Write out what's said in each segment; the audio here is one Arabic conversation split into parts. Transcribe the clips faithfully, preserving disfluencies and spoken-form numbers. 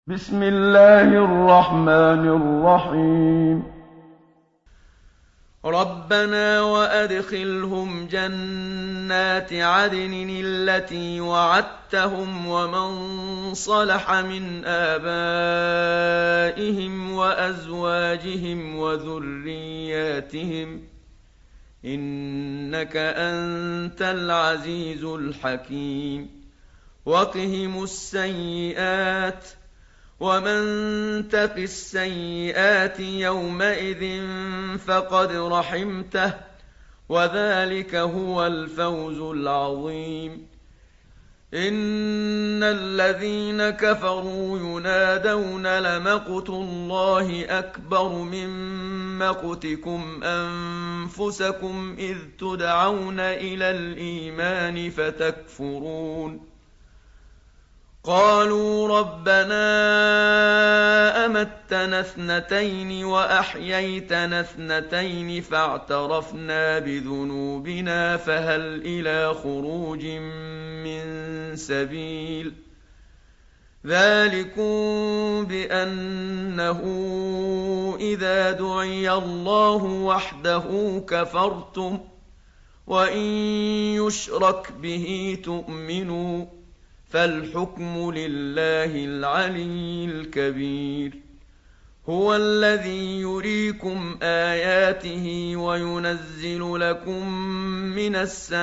بسم الله الرحمن الرحيم. ربنا وأدخلهم جنات عدن التي وعدتهم ومن صلح من آبائهم وأزواجهم وذرياتهم إنك أنت العزيز الحكيم. وقهم السيئات ومن تق السيئات يومئذ فقد رحمته وذلك هو الفوز العظيم. إن الذين كفروا ينادون لمقت الله أكبر من مقتكم أنفسكم إذ تدعون إلى الإيمان فتكفرون. قالوا ربنا أمتنا اثنتين وأحييتنا اثنتين فاعترفنا بذنوبنا فهل إلى خروج من سبيل. ذلكم بأنه إذا دعي الله وحده كفرتم وإن يشرك به تؤمنوا فالحكم لله العلي الكبير. هو الذي يريكم آياته وينزل لكم من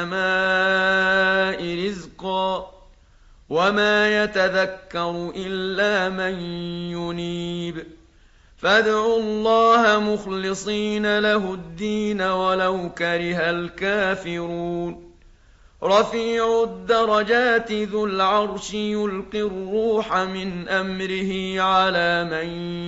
السماء رزقا وما يتذكر إلا من ينيب. فادعوا الله مخلصين له الدين ولو كره الكافرون. رفيع الدرجات ذو العرش يلقي الروح من أمره على من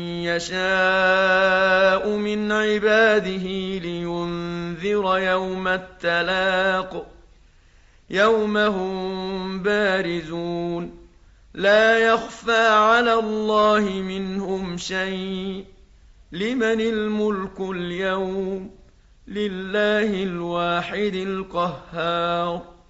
يشاء من عباده لينذر يوم التلاق يوم هم بارزون لا يخفى على الله منهم شيء. لمن الملك اليوم؟ لله الواحد القهار.